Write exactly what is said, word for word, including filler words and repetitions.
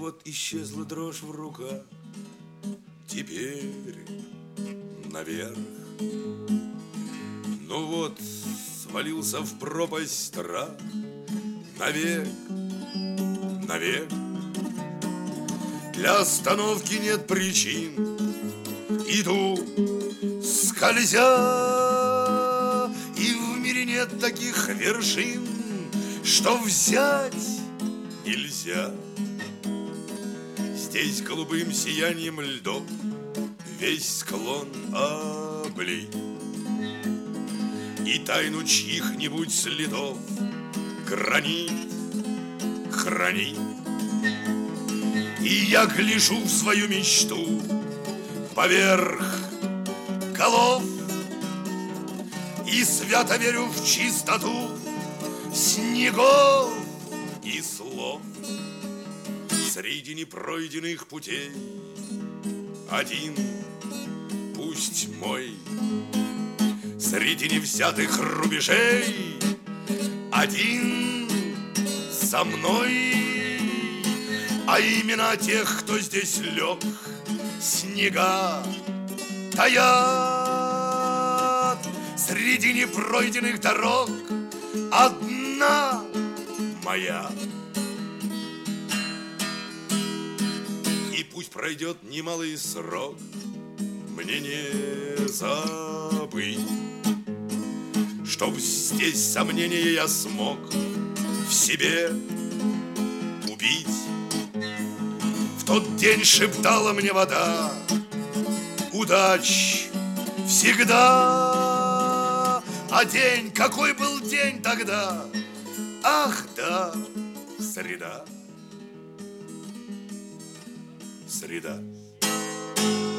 вот исчезла дрожь в руках. Теперь наверх. Ну вот, свалился в пропасть страх. Навек, навек. Для остановки нет причин. Иду, скользя, и в мире нет таких вершин, что взять нельзя. Здесь голубым сиянием льдов весь склон облит, и тайну чьих-нибудь следов гранит хранит. И я гляжу в свою мечту поверх голов и свято верю в чистоту снегов и слов. Среди непройденных путей один, пусть мой, среди невзятых рубежей один со мной. А имена тех, кто здесь лег, снега таят. Среди непройденных дорог одна моя. И пусть пройдет немалый срок, мне не забыть, чтоб здесь сомнения я смог в себе убить. В тот день шептала мне вода: удач всегда. А день, какой был день тогда? Ах, да, среда. Среда.